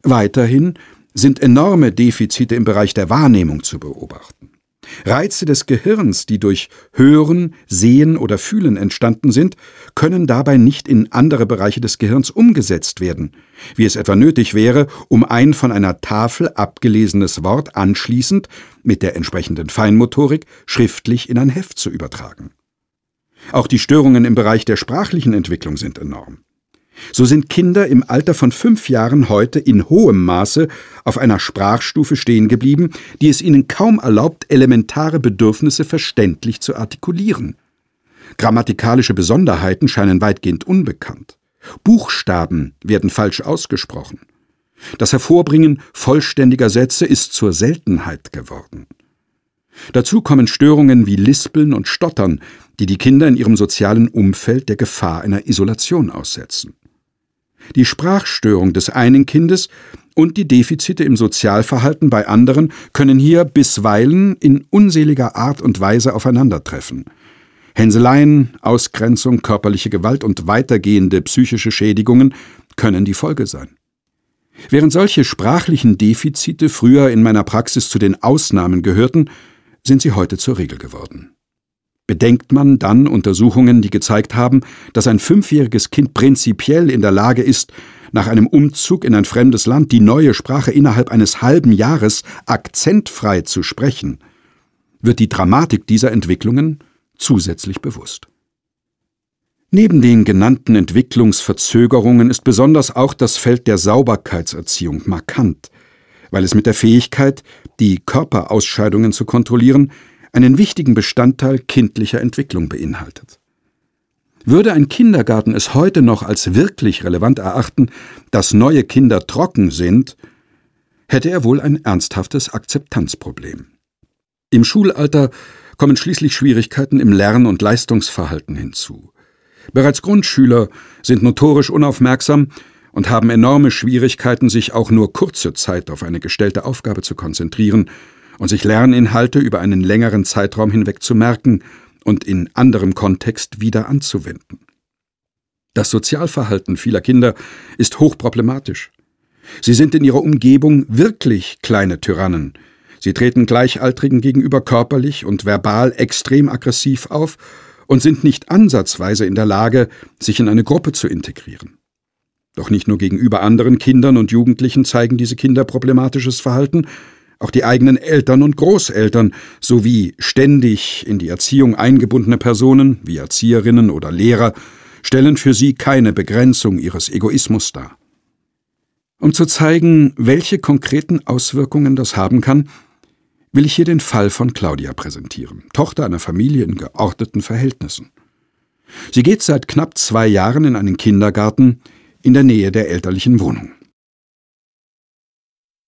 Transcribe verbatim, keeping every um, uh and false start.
Weiterhin sind enorme Defizite im Bereich der Wahrnehmung zu beobachten. Reize des Gehirns, die durch Hören, Sehen oder Fühlen entstanden sind, können dabei nicht in andere Bereiche des Gehirns umgesetzt werden, wie es etwa nötig wäre, um ein von einer Tafel abgelesenes Wort anschließend mit der entsprechenden Feinmotorik schriftlich in ein Heft zu übertragen. Auch die Störungen im Bereich der sprachlichen Entwicklung sind enorm. So sind Kinder im Alter von fünf Jahren heute in hohem Maße auf einer Sprachstufe stehen geblieben, die es ihnen kaum erlaubt, elementare Bedürfnisse verständlich zu artikulieren. Grammatikalische Besonderheiten scheinen weitgehend unbekannt. Buchstaben werden falsch ausgesprochen. Das Hervorbringen vollständiger Sätze ist zur Seltenheit geworden. Dazu kommen Störungen wie Lispeln und Stottern, die die Kinder in ihrem sozialen Umfeld der Gefahr einer Isolation aussetzen. Die Sprachstörung des einen Kindes und die Defizite im Sozialverhalten bei anderen können hier bisweilen in unseliger Art und Weise aufeinandertreffen. Hänseleien, Ausgrenzung, körperliche Gewalt und weitergehende psychische Schädigungen können die Folge sein. Während solche sprachlichen Defizite früher in meiner Praxis zu den Ausnahmen gehörten, sind sie heute zur Regel geworden. Bedenkt man dann Untersuchungen, die gezeigt haben, dass ein fünfjähriges Kind prinzipiell in der Lage ist, nach einem Umzug in ein fremdes Land die neue Sprache innerhalb eines halben Jahres akzentfrei zu sprechen, wird die Dramatik dieser Entwicklungen zusätzlich bewusst. Neben den genannten Entwicklungsverzögerungen ist besonders auch das Feld der Sauberkeitserziehung markant, weil es mit der Fähigkeit, die Körperausscheidungen zu kontrollieren, einen wichtigen Bestandteil kindlicher Entwicklung beinhaltet. Würde ein Kindergarten es heute noch als wirklich relevant erachten, dass neue Kinder trocken sind, hätte er wohl ein ernsthaftes Akzeptanzproblem. Im Schulalter kommen schließlich Schwierigkeiten im Lern- und Leistungsverhalten hinzu. Bereits Grundschüler sind notorisch unaufmerksam und haben enorme Schwierigkeiten, sich auch nur kurze Zeit auf eine gestellte Aufgabe zu konzentrieren und sich Lerninhalte über einen längeren Zeitraum hinweg zu merken und in anderem Kontext wieder anzuwenden. Das Sozialverhalten vieler Kinder ist hochproblematisch. Sie sind in ihrer Umgebung wirklich kleine Tyrannen. Sie treten Gleichaltrigen gegenüber körperlich und verbal extrem aggressiv auf und sind nicht ansatzweise in der Lage, sich in eine Gruppe zu integrieren. Doch nicht nur gegenüber anderen Kindern und Jugendlichen zeigen diese Kinder problematisches Verhalten, auch die eigenen Eltern und Großeltern sowie ständig in die Erziehung eingebundene Personen wie Erzieherinnen oder Lehrer stellen für sie keine Begrenzung ihres Egoismus dar. Um zu zeigen, welche konkreten Auswirkungen das haben kann, will ich hier den Fall von Claudia präsentieren, Tochter einer Familie in geordneten Verhältnissen. Sie geht seit knapp zwei Jahren in einen Kindergarten in der Nähe der elterlichen Wohnung.